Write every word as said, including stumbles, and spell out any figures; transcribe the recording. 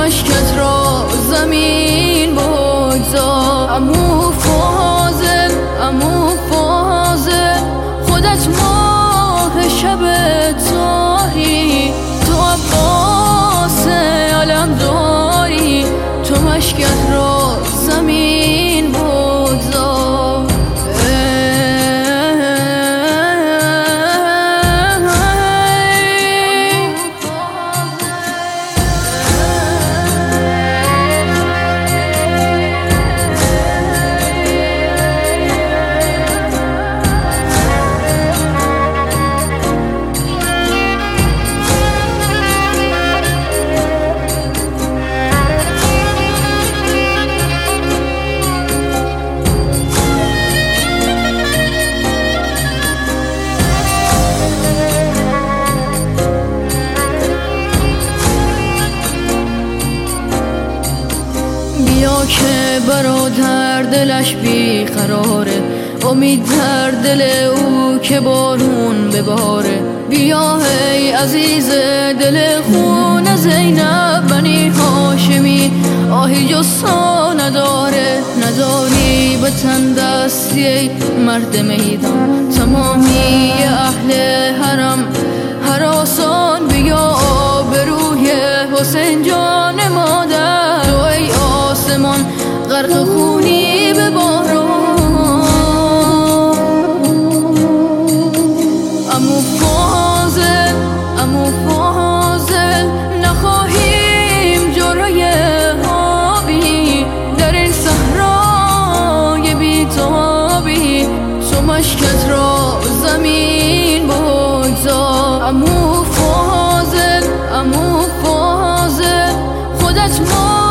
مشکت را زمین بگذار. عمو فاضل عمو فاضل خودت ماه شب تاری، تو عباس علم داری، تو مشکت را زمین بگذار. بیا که برادر دلش بیقراره، امید در دل او که بارون بباره. بیا ای عزیز دل خون زینب بنی هاشمی، آهی جسا نداره، نداری به تن دستی ای مرد میدان. تمامی اهل حرم هراسان بیا به روی حسین جان مادر، تو ای آسمان غرق خونی به باران. عمو فاضل عمو فاضل نخواهیم جرعه آبی در این صحرای بی‌تابی، تو مشکت را زمین بگذار. عمو فاضل عمو فاضل خودت ما